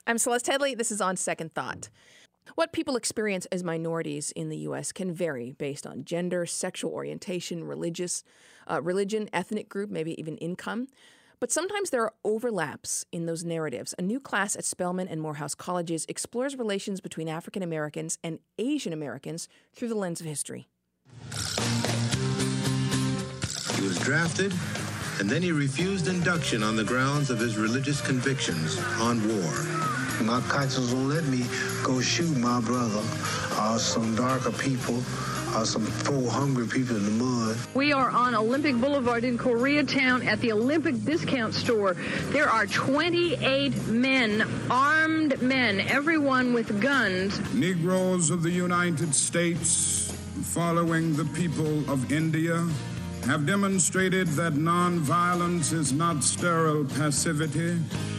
I'm Celeste Headley. This is On Second Thought. What people experience as minorities in the U.S. can vary based on gender, sexual orientation, religion, ethnic group, maybe even income. But sometimes there are overlaps in those narratives. A new class at Spelman and Morehouse Colleges explores relations between African Americans and Asian Americans through the lens of history. He was drafted, and then he refused induction on the grounds of his religious convictions on war. My conscience won't let me go shoot my brother or some darker people or some poor, hungry people in the mud. We are on Olympic Boulevard in Koreatown at the Olympic Discount Store. There are 28 men, armed men, everyone with guns. Negroes of the United States, following the people of India, have demonstrated that nonviolence is not sterile passivity.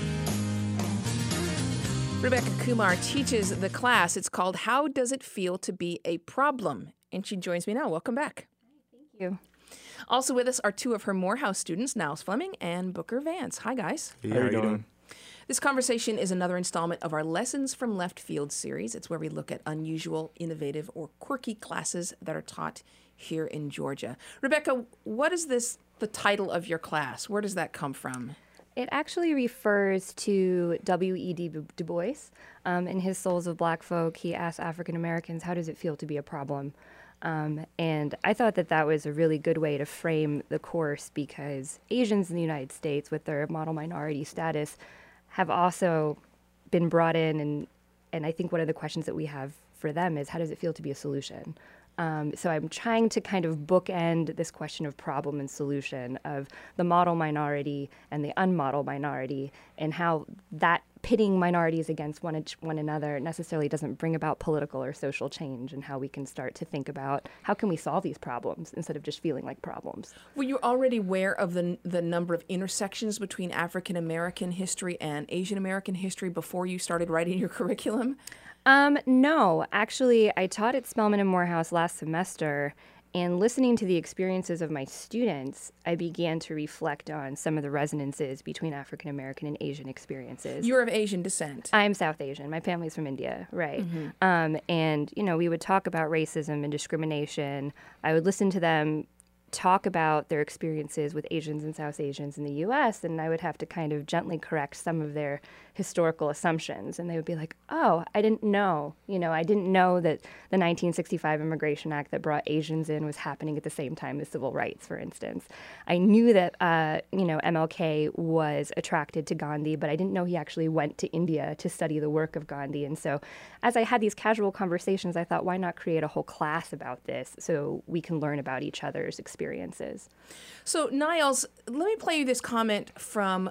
Rebecca Kumar teaches the class. It's called How Does It Feel to Be a Problem? And she joins me now. Welcome back. Thank you. Also with us are two of her Morehouse students, Niles Fleming and Booker Vance. Hi, guys. Hey, how are you doing? This conversation is another installment of our Lessons from Left Field series. It's where we look at unusual, innovative, or quirky classes that are taught here in Georgia. Rebecca, what is the title of your class? Where does that come from? It actually refers to W.E.B. Du Bois. In his Souls of Black Folk, he asked African Americans, how does it feel to be a problem? And I thought that was a really good way to frame the course, because Asians in the United States, with their model minority status, have also been brought in. And I think one of the questions that we have for them is, how does it feel to be a solution? So I'm trying to kind of bookend this question of problem and solution, of the model minority and the unmodel minority, and how that pitting minorities against one another necessarily doesn't bring about political or social change, and how we can start to think about how can we solve these problems instead of just feeling like problems. Were you already aware of the number of intersections between African American history and Asian American history before you started writing your curriculum? No, actually, I taught at Spelman and Morehouse last semester, and listening to the experiences of my students, I began to reflect on some of the resonances between African American and Asian experiences. You're of Asian descent. I'm South Asian. My family's from India, right? Mm-hmm. And, we would talk about racism and discrimination. I would listen to them talk about their experiences with Asians and South Asians in the U.S., and I would have to kind of gently correct some of their historical assumptions. And they would be like, oh, I didn't know. I didn't know that the 1965 Immigration Act that brought Asians in was happening at the same time as civil rights, for instance. I knew that, MLK was attracted to Gandhi, but I didn't know he actually went to India to study the work of Gandhi. And so as I had these casual conversations, I thought, why not create a whole class about this so we can learn about each other's experiences? So, Niles, let me play you this comment from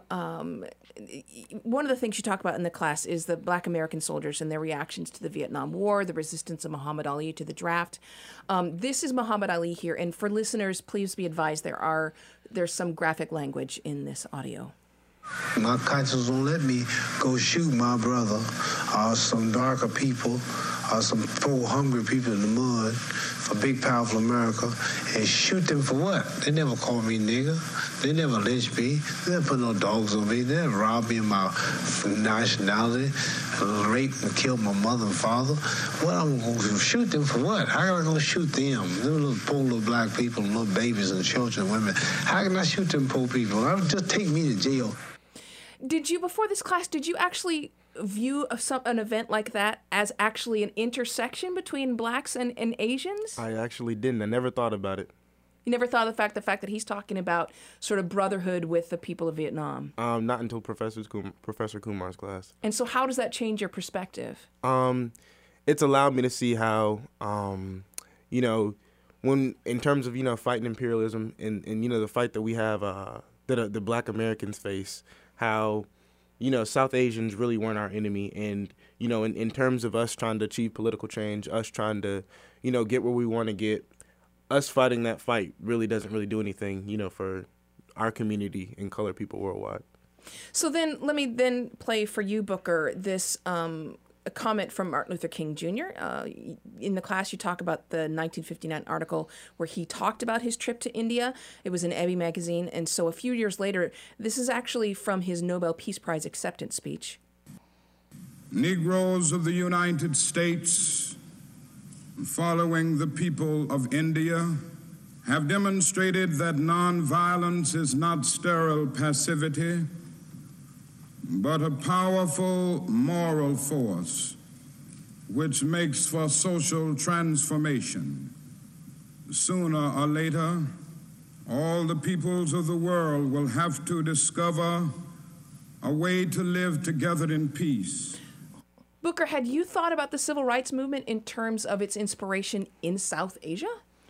one of the things you talk about in the class is the Black American soldiers and their reactions to the Vietnam War, the resistance of Muhammad Ali to the draft. This is Muhammad Ali here, and for listeners, please be advised there's some graphic language in this audio. My conscience won't let me go shoot my brother or some darker people or some poor, hungry people in the mud for big, powerful America and shoot them for what? They never called me nigger. They never lynched me. They never put no dogs on me. They never robbed me of my nationality, raped and killed my mother and father. What, I'm going to shoot them for what? How am I going to shoot them? Them little poor little black people and little babies and children and women. How can I shoot them poor people? Just take me to jail. Before this class, did you actually view an event like that as actually an intersection between blacks and Asians? I actually didn't. I never thought about it. You never thought of the fact that he's talking about sort of brotherhood with the people of Vietnam? Not until Professor Kumar's class. And so how does that change your perspective? It's allowed me to see how, when in terms of, fighting imperialism and the fight that we have, that the Black Americans face, how, South Asians really weren't our enemy. And, in terms of us trying to achieve political change, us trying to, get where we want to get, us fighting that fight really doesn't really do anything, for our community and colored people worldwide. So then let me then play for you, Booker, this a comment from Martin Luther King Jr. In the class, you talk about the 1959 article where he talked about his trip to India. It was in Ebby magazine. And so a few years later, this is actually from his Nobel Peace Prize acceptance speech. Negroes of the United States, following the people of India, have demonstrated that nonviolence is not sterile passivity, but a powerful moral force which makes for social transformation. Sooner or later, all the peoples of the world will have to discover a way to live together in peace. Booker, had you thought about the civil rights movement in terms of its inspiration in South Asia?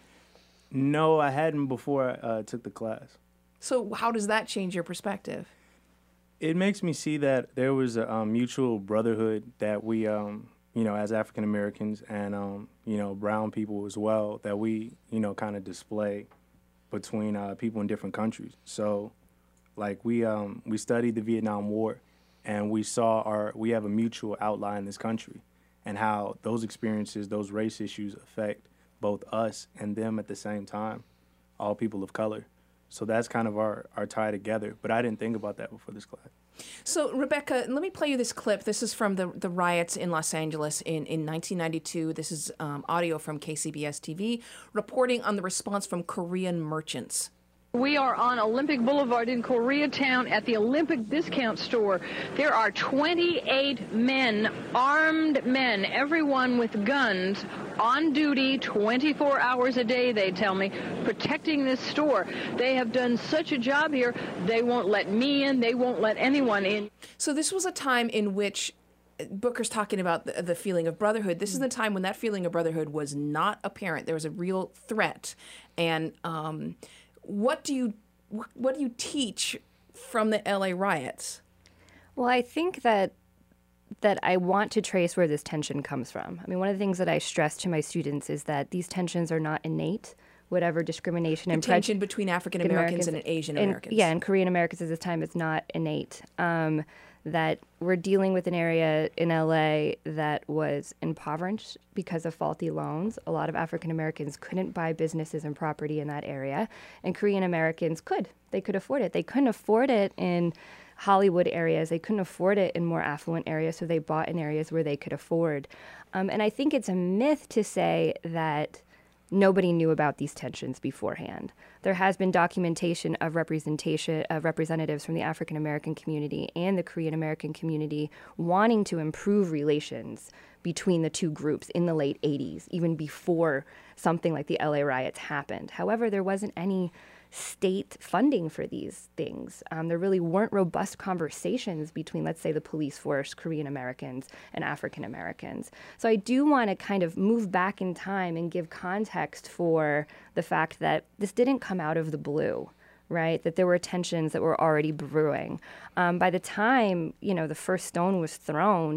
No, I hadn't before I took the class. So how does that change your perspective? It makes me see that there was a mutual brotherhood that we, as African Americans and, brown people as well, that we, kind of display between people in different countries. So, like, we studied the Vietnam War, and we we have a mutual outline in this country, and how those experiences, those race issues affect both us and them at the same time, all people of color. So that's kind of our tie together. But I didn't think about that before this class. So, Rebecca, let me play you this clip. This is from the riots in Los Angeles in 1992. This is audio from KCBS TV reporting on the response from Korean merchants. We are on Olympic Boulevard in Koreatown at the Olympic Discount Store. There are 28 men, armed men, everyone with guns, on duty 24 hours a day, they tell me, protecting this store. They have done such a job here, they won't let me in, they won't let anyone in. So this was a time in which Booker's talking about the feeling of brotherhood. This is the time when that feeling of brotherhood was not apparent. There was a real threat. And what do you teach from the LA riots? Well, I think that I want to trace where this tension comes from. I mean, one of the things that I stress to my students is that these tensions are not innate. Whatever discrimination and tension between African Americans and Asian Americans. And Korean Americans at this time is not innate. That we're dealing with an area in LA that was impoverished because of faulty loans. A lot of African Americans couldn't buy businesses and property in that area, and Korean Americans could. They could afford it. They couldn't afford it in Hollywood areas. They couldn't afford it in more affluent areas, so they bought in areas where they could afford. And I think it's a myth to say that nobody knew about these tensions beforehand. There has been documentation of representation of representatives from the African American community and the Korean American community wanting to improve relations between the two groups in the late 80s, even before something like the LA riots happened. However, there wasn't any state funding for these things. There really weren't robust conversations between, let's say, the police force, Korean Americans, and African Americans. So I do want to kind of move back in time and give context for the fact that this didn't come out of the blue, right? That there were tensions that were already brewing. By the time, the first stone was thrown,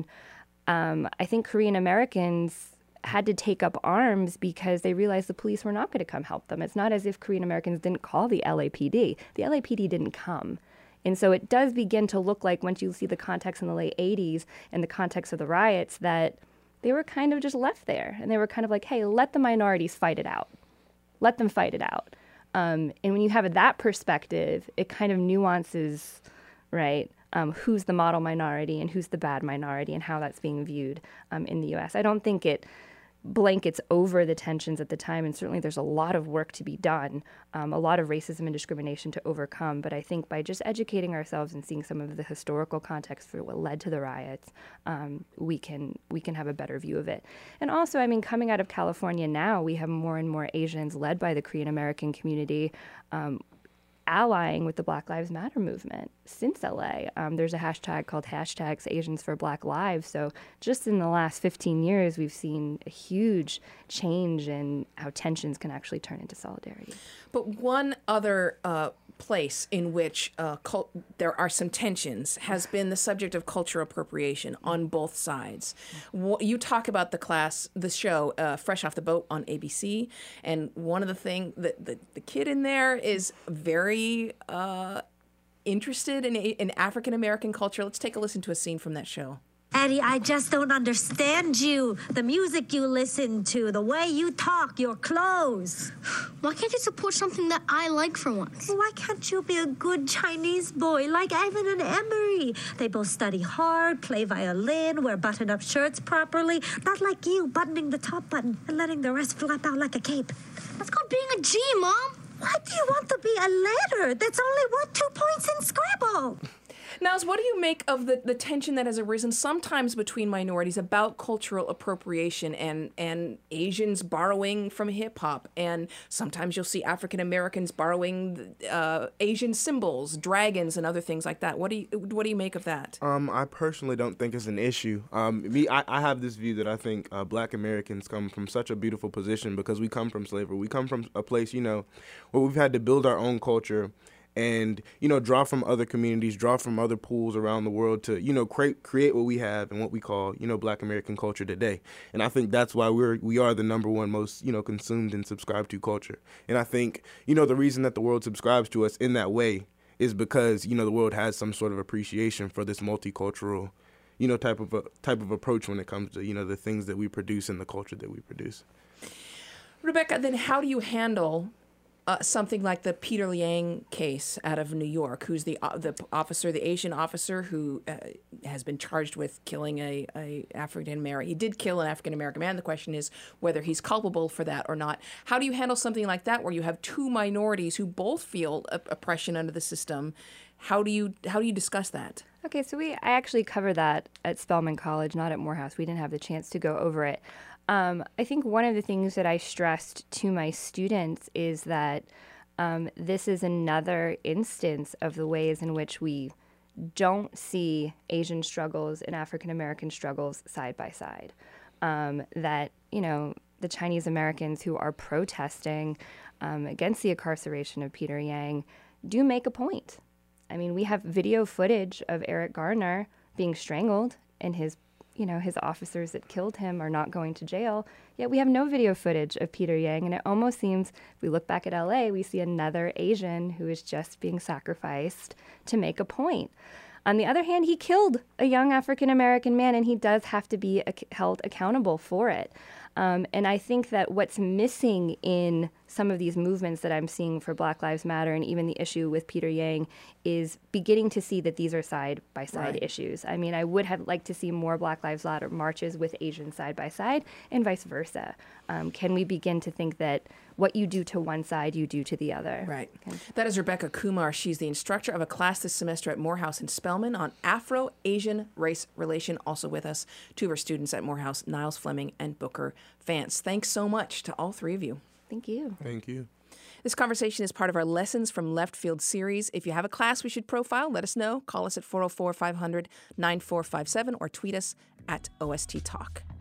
I think Korean Americans had to take up arms because they realized the police were not going to come help them. It's not as if Korean Americans didn't call the LAPD. The LAPD didn't come. And so it does begin to look like, once you see the context in the late 80s and the context of the riots, that they were kind of just left there. And they were kind of like, hey, let the minorities fight it out. Let them fight it out. And when you have that perspective, it kind of nuances, right, who's the model minority and who's the bad minority and how that's being viewed in the U.S. I don't think it blankets over the tensions at the time, and certainly there's a lot of work to be done, a lot of racism and discrimination to overcome. But I think by just educating ourselves and seeing some of the historical context for what led to the riots, we can have a better view of it. And also, I mean, coming out of California now, we have more and more Asians led by the Korean American community allying with the Black Lives Matter movement since LA. There's a hashtag called #AsiansForBlackLives. So just in the last 15 years, we've seen a huge change in how tensions can actually turn into solidarity. But one other place in which there are some tensions has been the subject of cultural appropriation on both sides. You talk about the show Fresh Off the Boat on ABC, and one of the things that the kid in there is very interested in African American culture. Let's take a listen to a scene from that show. Eddie, I just don't understand you. The music you listen to, the way you talk, your clothes. Why can't you support something that I like for once? Why can't you be a good Chinese boy like Ivan and Emery? They both study hard, play violin, wear button-up shirts properly. Not like you, buttoning the top button and letting the rest flap out like a cape. That's called being a G, Mom. Why do you want to be a letter? That's only, 2 points in Scrabble? Niles, what do you make of the tension that has arisen sometimes between minorities about cultural appropriation and Asians borrowing from hip-hop, and sometimes you'll see African Americans borrowing Asian symbols, dragons, and other things like that? What do you make of that? I personally don't think it's an issue. I have this view that I think Black Americans come from such a beautiful position because we come from slavery. We come from a place, where we've had to build our own culture and, draw from other communities, draw from other pools around the world to, create what we have and what we call, Black American culture today. And I think that's why we are the number one most, consumed and subscribed to culture. And I think, the reason that the world subscribes to us in that way is because, the world has some sort of appreciation for this multicultural, type of approach when it comes to, the things that we produce and the culture that we produce. Rebecca, then how do you handle something like the Peter Yang case out of New York, who's the Asian officer who has been charged with killing a African American. He did kill an African American man. The question is whether he's culpable for that or not. How do you handle something like that, where you have two minorities who both feel oppression under the system? How do you discuss that? Okay, so I actually covered that at Spelman College, not at Morehouse. We didn't have the chance to go over it. I think one of the things that I stressed to my students is that this is another instance of the ways in which we don't see Asian struggles and African American struggles side by side. That, the Chinese Americans who are protesting against the incarceration of Peter Yang do make a point. I mean, we have video footage of Eric Garner being strangled, and his officers that killed him are not going to jail. Yet we have no video footage of Peter Yang, and it almost seems, if we look back at LA, we see another Asian who is just being sacrificed to make a point. On the other hand, he killed a young African-American man, and he does have to be held accountable for it. And I think that what's missing in some of these movements that I'm seeing for Black Lives Matter and even the issue with Peter Yang is beginning to see that these are side-by-side issues. I mean, I would have liked to see more Black Lives Matter marches with Asians side-by-side and vice versa. Can we begin to think that what you do to one side, you do to the other? Right. That is Rebecca Kumar. She's the instructor of a class this semester at Morehouse in Spelman on Afro-Asian race relation. Also with us, two of our students at Morehouse, Niles Fleming and Booker Vance. Thanks so much to all three of you. Thank you. Thank you. This conversation is part of our Lessons from Left Field series. If you have a class we should profile, let us know. Call us at 404-500-9457 or tweet us at OST Talk.